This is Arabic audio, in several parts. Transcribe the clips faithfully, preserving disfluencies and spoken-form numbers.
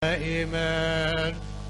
إيمان.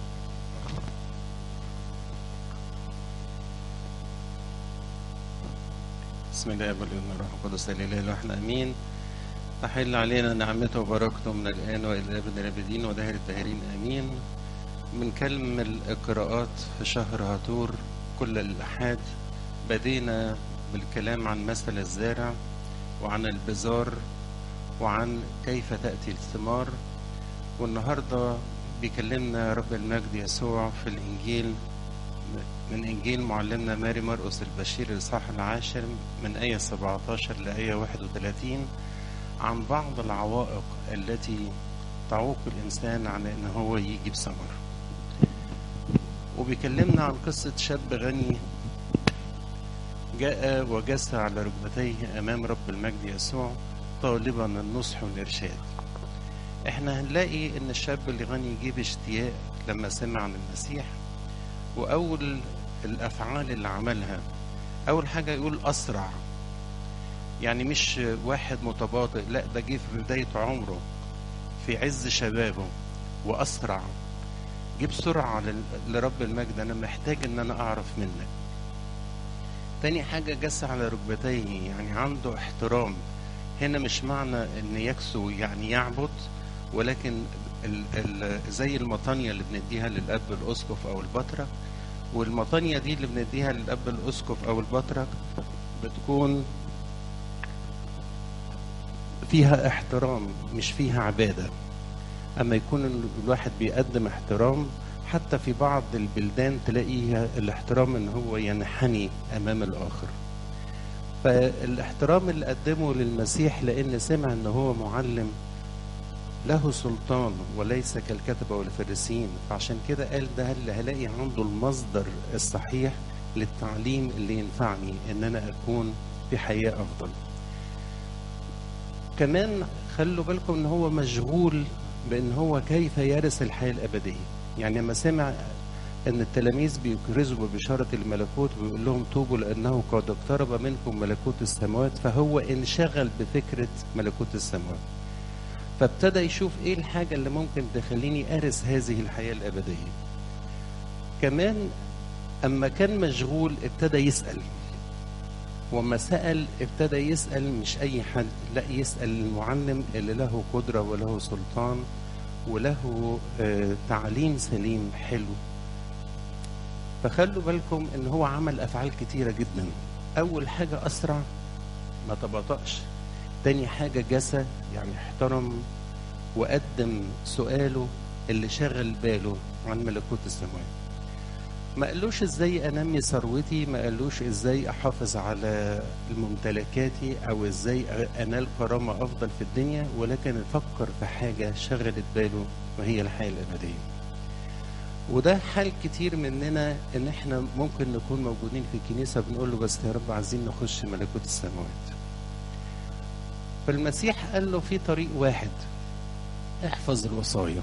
بسم الله والابن والروح القدس الاله الواحد امين. تحل علينا نعمته وبركته من الان والى الابد الابدين ودهر الداهرين امين. بنكمل القراءات في شهر هاتور كل الاحاد. بدينا بالكلام عن مثل الزارع وعن البذار وعن كيف تاتي الثمار، والنهارده بيكلمنا رب المجد يسوع في الانجيل من إنجيل معلمنا ماري مرقس البشير الإصحاح العاشر من آية سبعة عشر لآية واحد وثلاثين عن بعض العوائق التي تعوق الإنسان عن أن هو يجي بثمر. وبيكلمنا عن قصة شاب غني جاء وجس على ركبتيه أمام رب المجد يسوع طالبا النصح والإرشاد. احنا هنلاقي أن الشاب اللي غني يجيب اشتياق لما سمع عن المسيح، وأول الأفعال اللي عملها أول حاجة يقول أسرع. يعني مش واحد متباطئ، لا ده جه في بداية عمره في عز شبابه وأسرع. جه بسرعة لرب المجد، أنا محتاج أن أنا أعرف منك. تاني حاجة جس على ركبتيه، يعني عنده احترام. هنا مش معنى أن يكسو يعني يعبد، ولكن ال ال زي المطانية اللي بنديها للأب الأسقف أو البطرك، والمطانية دي اللي بنديها للأب الأسقف أو البطرك بتكون فيها احترام مش فيها عبادة. أما يكون الواحد بيقدم احترام، حتى في بعض البلدان تلاقيها الاحترام إن هو ينحني أمام الآخر. فالاحترام اللي قدمه للمسيح لأن سمع إن هو معلم له سلطان وليس كالكتبة والفريسيين، فعشان كده قال ده اللي هلاقي عنده المصدر الصحيح للتعليم اللي ينفعني ان انا اكون في حياة افضل. كمان خلوا بالكم ان هو مشغول بان هو كيف يرث الحياة الابدية. يعني لما سمع ان التلاميذ بيكرزوا ببشارة الملكوت ويقول لهم توبوا لانه قد اقترب منكم ملكوت السماوات، فهو انشغل بفكرة ملكوت السماوات، فابتدى يشوف ايه الحاجة اللي ممكن تخليني ارث هذه الحياة الابدية. كمان اما كان مشغول ابتدى يسأل، وما سأل ابتدى يسأل مش اي حد، لا يسأل المعلم اللي له قدرة وله سلطان وله آه تعليم سليم حلو. فخلوا بالكم ان هو عمل افعال كتيرة جدا. اول حاجة اسرع، ما تبطأش. تاني حاجة جسى، يعني احترم وقدم سؤاله اللي شغل باله عن ملكوت السماوات. ما قالوش ازاي انمي ثروتي، ما قالوش ازاي احافظ على ممتلكاتي او ازاي انال كرامة افضل في الدنيا، ولكن فكر في حاجة شغلت باله وهي الحياة الابدية. وده حال كتير مننا، ان احنا ممكن نكون موجودين في الكنيسة بنقول له بس يا رب عايزين نخش ملكوت السماوات. فالمسيح قال له في طريق واحد، احفظ الوصايا.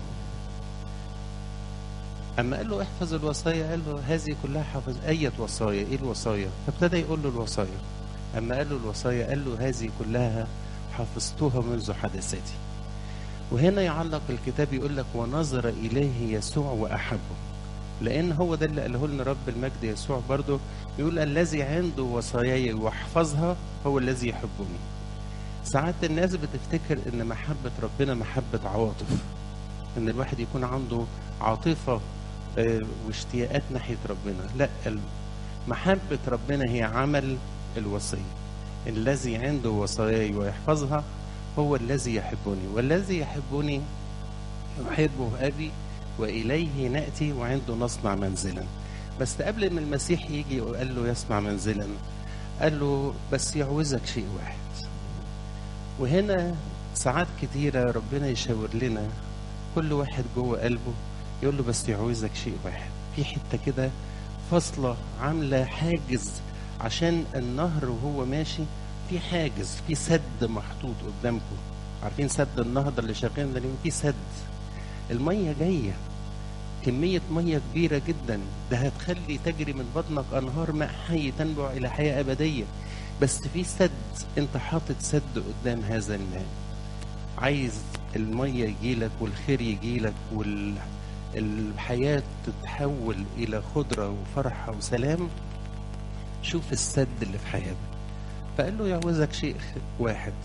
اما قال له احفظ الوصايا قال له هذه كلها حفظ. اية وصايا؟ ايه الوصايا؟ فابتدى يقول له الوصايا. اما قال له الوصايا قال له هذه كلها حفظتها منذ حدثاتي. وهنا يعلق الكتاب يقول لك ونظر اليه يسوع واحبه، لان هو ده اللي قاله لنا رب المجد يسوع برضه. يقول الذي عنده وصاياي واحفظها هو الذي يحبني. ساعات الناس بتفتكر ان محبة ربنا محبة عواطف، ان الواحد يكون عنده عاطفة واشتياقات ناحية ربنا. لا، محبة ربنا هي عمل الوصية. الذي عنده وصاياي ويحفظها هو الذي يحبني، والذي يحبني يحبه أبي وإليه نأتي وعنده نصنع منزلا. بس قبل ما المسيح يجي وقال له يصنع منزلا، قال له بس يعوزك شيء واحد. وهنا ساعات كتيرة ربنا يشاور لنا كل واحد جوه قلبه، يقول له بس يعوزك شيء واحد. في حتة كده فاصلة عاملة حاجز عشان النهر وهو ماشي، في حاجز، في سد محطوط قدامكم. عارفين سد النهضة اللي شغالين ده؟ في سد، المية جاية، كمية مية كبيرة جدا، ده هتخلي تجري من بطنك أنهار ماء حي تنبع إلى حياة أبدية. بس في سد، انت حاطط سد قدام هذا الماء. عايز المية يجيلك والخير يجيلك والحياة تتحول إلى خضرة وفرحة وسلام، شوف السد اللي في حياتك. فقال له يعوزك شيء واحد.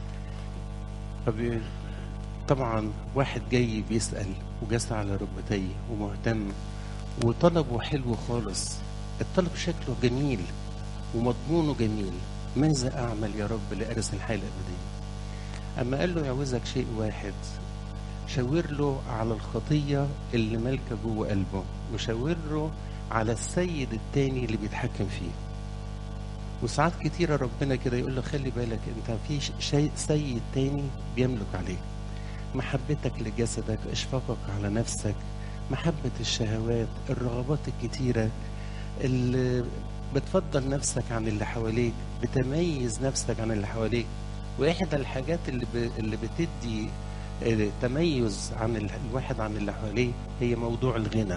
طبعا واحد جاي بيسأل وجالس على ركبتيه ومهتم وطلبه حلو خالص، الطلب شكله جميل ومضمونه جميل، ماذا أعمل يا رب لأرث الحياة الأبدية؟ أما قال له يعوزك شيء واحد، شاور له على الخطية اللي مالكة جوه قلبه، وشاور له على السيد التاني اللي بيتحكم فيه. وساعات كتيرة ربنا كده يقول له خلي بالك انت في شيء سيد تاني بيملك عليك، محبتك لجسدك، اشفاقك على نفسك، محبة الشهوات، الرغبات الكتيرة اللي بتفضل نفسك عن اللي حواليك، بتميز نفسك عن اللي حواليك. واحدى الحاجات اللي ب... اللي بتدي تميز عن الواحد عن اللي حواليه هي موضوع الغنى.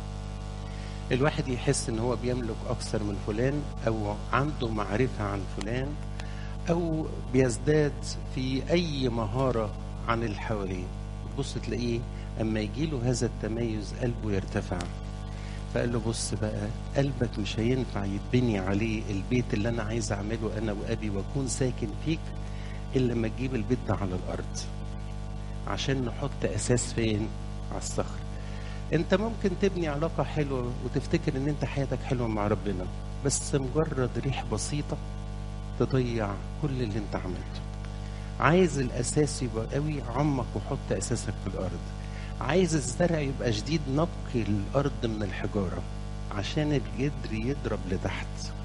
الواحد يحس ان هو بيملك اكثر من فلان، او عنده معرفة عن فلان، او بيزداد في اي مهارة عن اللي حواليه. بص تلاقيه اما يجيله هذا التميز قلبه يرتفع. فقال له بص بقى، قلبك مش هينفع يتبني عليه البيت اللي انا عايز اعمله انا وابي واكون ساكن فيك الا لما تجيب البيت ده على الارض، عشان نحط اساس فين؟ على الصخر. انت ممكن تبني علاقة حلوة وتفتكر ان انت حياتك حلوة مع ربنا، بس مجرد ريح بسيطة تضيع كل اللي انت عملته. عايز الاساس يبقى قوي، عمق وحط اساسك في الارض. عايز الزرع يبقى شديد، نقي الارض من الحجارة عشان الجدر يضرب لتحت.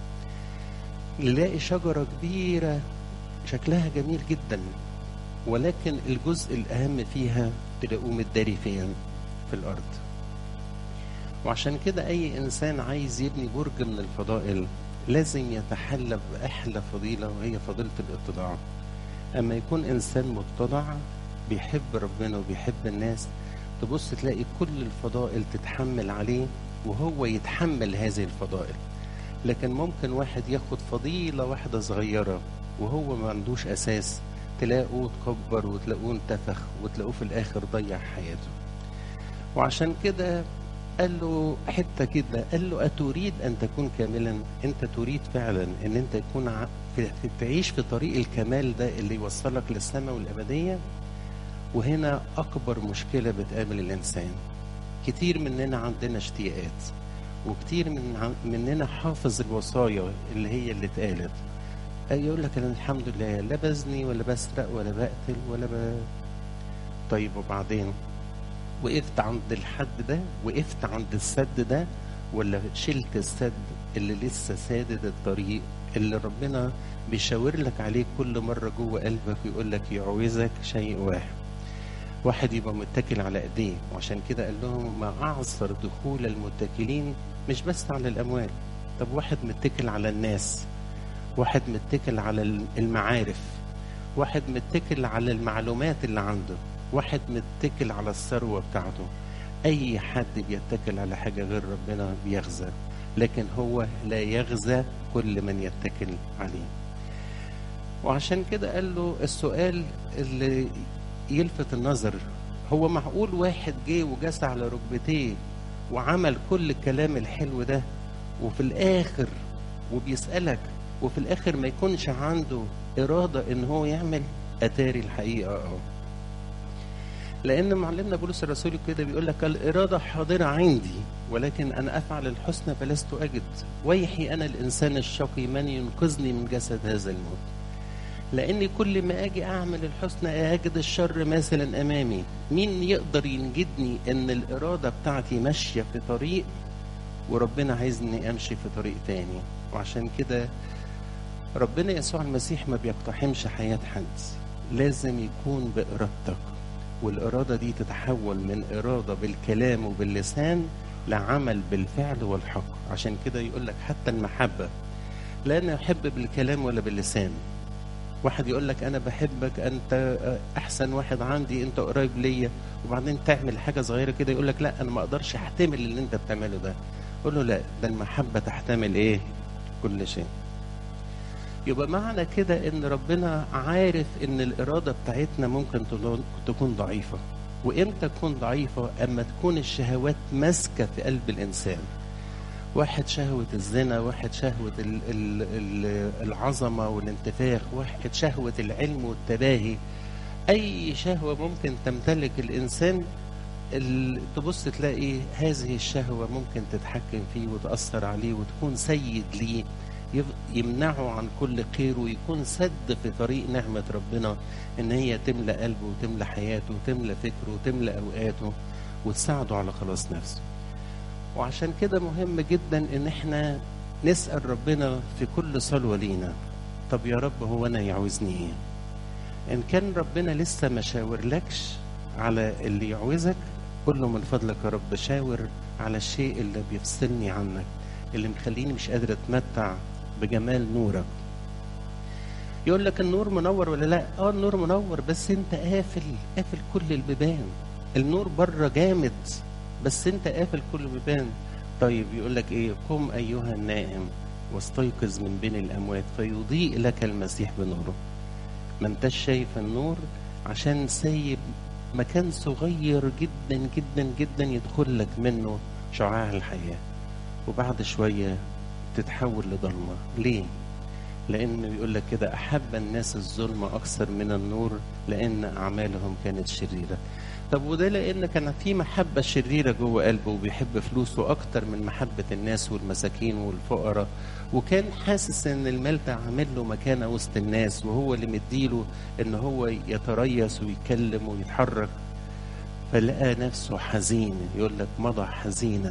نلاقي شجرة كبيرة شكلها جميل جدا، ولكن الجزء الاهم فيها تلاقوه متداري فين؟ في الارض. وعشان كده اي انسان عايز يبني برج من الفضائل لازم يتحلى باحلى فضيلة، وهي فضيلة الاتضاع. اما يكون انسان متضع بيحب ربنا وبيحب الناس، تبص تلاقي كل الفضائل تتحمل عليه وهو يتحمل هذه الفضائل. لكن ممكن واحد ياخد فضيلة واحدة صغيرة وهو ما عندوش اساس، تلاقوه تكبر وتلاقوه انتفخ وتلاقوه في الاخر ضيع حياته. وعشان كده قال له حتة كده، قال له أتريد أن تكون كاملا؟ أنت تريد فعلا أن أنت تكون ع... في... في... تعيش في طريق الكمال ده اللي يوصلك للسماء والأبدية؟ وهنا أكبر مشكلة بتقابل الإنسان. كتير مننا عندنا اشتياقات، وكتير من مننا حافظ الوصايا اللي هي اللي اتقالت، يقول لك أنا الحمد لله لا بزني ولا بسرق ولا بقتل ولا ب... طيب وبعدين وقفت عند الحد ده؟ وقفت عند السد ده؟ ولا شلت السد اللي لسه سادد الطريق اللي ربنا بيشاور لك عليه كل مرة جوه قلبك ويقول لك يعوزك شيء واحد؟ واحد يبقى متكل على ايديه. وعشان كده قال لهم ما اعصر دخول المتكلين مش بس على الاموال. طب واحد متكل على الناس، واحد متكل على المعارف، واحد متكل على المعلومات اللي عنده، واحد متكل على الثروة بتاعته. اي حد بيتكل على حاجة غير ربنا بيغزى، لكن هو لا يغزى كل من يتكل عليه. وعشان كده قال له السؤال اللي يلفت النظر، هو معقول واحد جه وجس على ركبتيه وعمل كل الكلام الحلو ده وفي الاخر وبيسألك وفي الاخر ما يكونش عنده ارادة ان هو يعمل؟ اتاري الحقيقة اه لان معلمنا بولس الرسول كده بيقول لك الارادة حاضرة عندي ولكن انا افعل الحسنى فلست اجد، ويحي انا الانسان الشقي من ينقذني من جسد هذا الموت. لاني كل ما اجي اعمل الحسنى اجد الشر مثلا امامي. مين يقدر ينجدني ان الاراده بتاعتي ماشيه في طريق وربنا عايزني امشي في طريق تاني؟ وعشان كده ربنا يسوع المسيح ما بيقتحمش حياه حد، لازم يكون بارادتك، والاراده دي تتحول من اراده بالكلام وباللسان لعمل بالفعل والحق. عشان كده يقول لك حتى المحبه لا نحب بالكلام ولا باللسان. واحد يقول لك انا بحبك، انت احسن واحد عندي، انت قريب ليا، وبعدين تعمل حاجه صغيره كده يقول لك لا انا ما اقدرش احتمل اللي انت بتعمله ده. قول له لا، ده المحبه تحتمل ايه؟ كل شيء. يبقى معنى كده ان ربنا عارف ان الإرادة بتاعتنا ممكن تكون ضعيفة. وامتى تكون ضعيفة؟ اما تكون الشهوات ماسكة في قلب الانسان. واحد شهوة الزنا، واحد شهوة ال- ال- ال- العظمة والانتفاخ، واحد شهوة العلم والتباهي. اي شهوة ممكن تمتلك الانسان، ال- تبص تلاقي هذه الشهوة ممكن تتحكم فيه وتأثر عليه وتكون سيد ليه، يف- يمنعه عن كل خير، ويكون سد في طريق نعمة ربنا ان هي تملى قلبه وتملى حياته وتملى فكره وتملى اوقاته وتساعده على خلاص نفسه. وعشان كده مهم جدا ان احنا نسأل ربنا في كل صلوة لينا، طب يا رب هو انا يعوزني ايه؟ ان كان ربنا لسه ما شاورلكش على اللي يعوزك، قل له من فضلك يا رب شاور على الشيء اللي بيفصلني عنك، اللي مخليني مش قادر اتمتع بجمال نورك. يقول لك النور منور ولا لا؟ اه النور منور، بس انت قافل قافل كل البيبان. النور بره جامد بس انت قافل كل البيبان. طيب يقول لك ايه؟ قم ايها النائم واستيقظ من بين الاموات فيضيء لك المسيح بنوره. ما انتش شايف النور عشان سايب مكان صغير جدا جدا جدا يدخل لك منه شعاع الحياة، وبعد شوية تتحول لضلمة. ليه؟ لأن بيقول لك كده أحب الناس الظلم أكثر من النور لأن أعمالهم كانت شريرة. طب وده لأن كان في محبة شريرة جوه قلبه وبيحب فلوسه أكتر من محبة الناس والمساكين والفقراء، وكان حاسس إن المال ده عامل له مكانة وسط الناس، وهو اللي مديله إن هو يتريث ويتكلم ويتحرك. فلقى نفسه حزين، يقول لك مضى حزينا.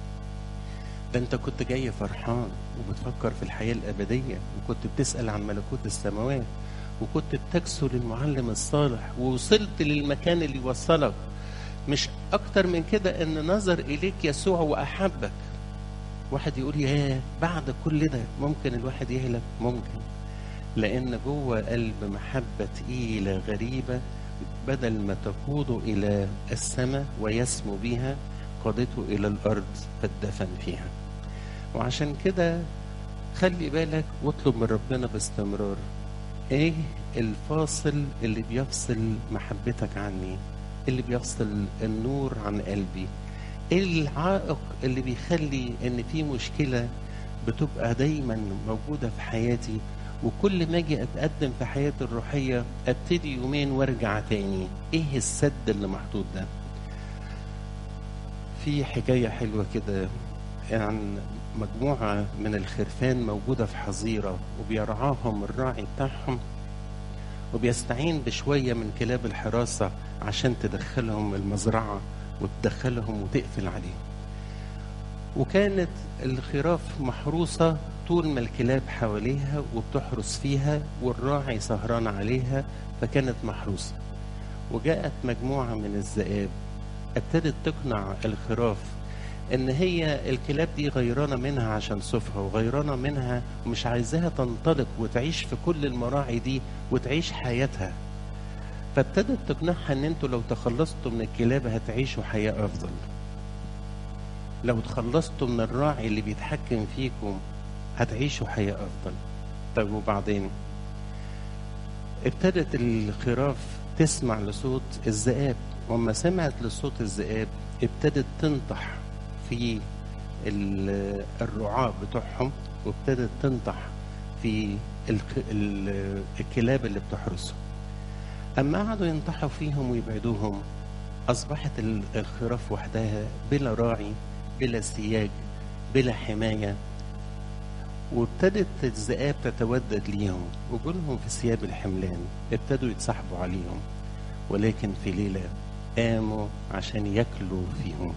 ده انت كنت جاي فرحان وبتفكر في الحياة الأبدية، وكنت بتسأل عن ملكوت السماوات، وكنت بتكسر المعلم الصالح، ووصلت للمكان اللي يوصلك. مش أكتر من كده إن نظر إليك يسوع وأحبك. واحد يقول ياه بعد كل ده ممكن الواحد يهلك؟ ممكن، لأن جوه قلب محبة تقيلة غريبة، بدل ما تقوده إلى السماء ويسمو بها قادته إلى الأرض فاتدفن فيها. وعشان كده خلي بالك واطلب من ربنا باستمرار، ايه الفاصل اللي بيفصل محبتك عني؟ اللي بيفصل النور عن قلبي؟ ايه العائق اللي بيخلي ان في مشكلة بتبقى دايما موجودة في حياتي، وكل ما اجي اتقدم في حياتي الروحية ابتدي يومين وارجع تاني؟ ايه السد اللي محطوط ده؟ في حكاية حلوة كده عن مجموعة من الخرفان موجودة في حظيرة، وبيرعاهم الراعي بتاعهم، وبيستعين بشوية من كلاب الحراسة عشان تدخلهم المزرعة وتدخلهم وتقفل عليهم. وكانت الخراف محروسة طول ما الكلاب حواليها وبتحرس فيها، والراعي سهران عليها، فكانت محروسة. وجاءت مجموعة من الذئاب ابتدت تقنع الخراف ان هي الكلاب دي غيرانة منها عشان صوفها، وغيرانة منها ومش عايزاها تنطلق وتعيش في كل المراعي دي وتعيش حياتها. فابتدت تقنعها ان انتوا لو تخلصتوا من الكلاب هتعيشوا حياة افضل، لو تخلصتوا من الراعي اللي بيتحكم فيكم هتعيشوا حياة افضل. طيب وبعدين ابتدت الخراف تسمع لصوت الذئاب، وما سمعت لصوت الذئاب ابتدت تنطح في الرعاة بتوعهم، وابتدت تنطح في الكلاب اللي بتحرسهم. أما قعدوا ينطحوا فيهم ويبعدوهم، أصبحت الخراف وحدها بلا راعي بلا سياج بلا حماية، وابتدت الذئاب تتودد ليهم وجولهم في ثياب الحملان، ابتدوا يتصاحبوا عليهم. ولكن في ليلة قاموا عشان ياكلوا فيهم.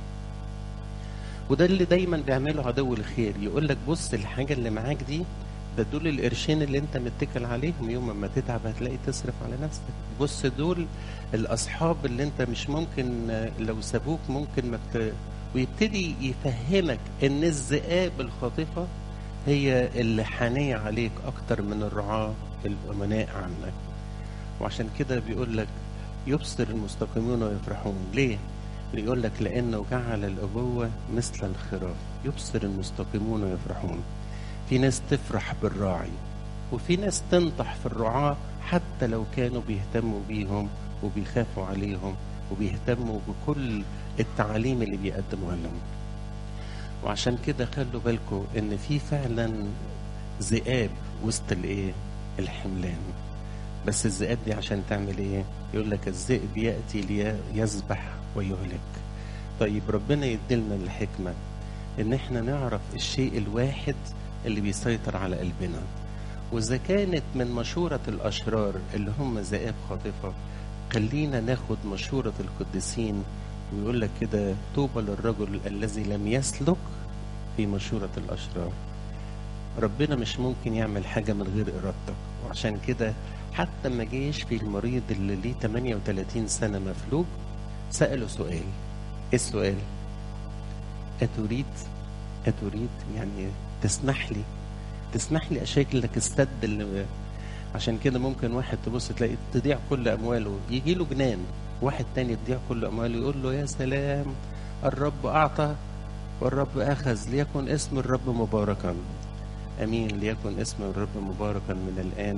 وده اللي دايما بيعمله عدو الخير، يقول لك بص الحاجة اللي معاك دي، ده دول القرشين اللي انت متكل عليهم، يوم ما تتعب هتلاقي تصرف على نفسك. بص دول الأصحاب اللي انت مش ممكن لو سابوك ممكن ما مكت... ويبتدي يفهمك ان الذئاب الخاطفة هي اللي حانية عليك أكتر من الرعاة الأمناء عنك. وعشان كده بيقول لك يبصر المستقيمون ويفرحون. ليه؟ بيقول لك لأنه جعل الأبوة مثل الخراف، يبصر المستقيمون ويفرحون. في ناس تفرح بالراعي، وفي ناس تنطح في الرعاة حتى لو كانوا بيهتموا بيهم وبيخافوا عليهم وبيهتموا بكل التعاليم اللي بيقدموها لهم. وعشان كده خلوا بالكم ان في فعلا ذئاب وسط الايه الحملان. بس الذئاب دي عشان تعمل ايه؟ يقول لك الذئب ياتي ليذبح ويهلك. طيب ربنا يديلنا الحكمه ان احنا نعرف الشيء الواحد اللي بيسيطر على قلبنا. واذا كانت من مشوره الاشرار اللي هم ذئاب خاطفه، خلينا ناخد مشوره القديسين. ويقول لك كده طوبى للرجل الذي لم يسلك في مشوره الاشرار. ربنا مش ممكن يعمل حاجه من غير ارادتك. وعشان كده حتى ما جيش في المريض اللي ليه ثمانية وثلاثين سنه مفلوج، سأله سؤال. ايه السؤال؟ أتريد أتريد يعني تسمح لي تسمح لي أشكل لك السد اللي. عشان كده ممكن واحد تبص تلاقي تضيع كل أمواله يجي له جنان، واحد تاني تضيع كل أمواله يقول له يا سلام الرب أعطى والرب أخذ، ليكن اسم الرب مباركا. أمين. ليكن اسم الرب مباركا من الآن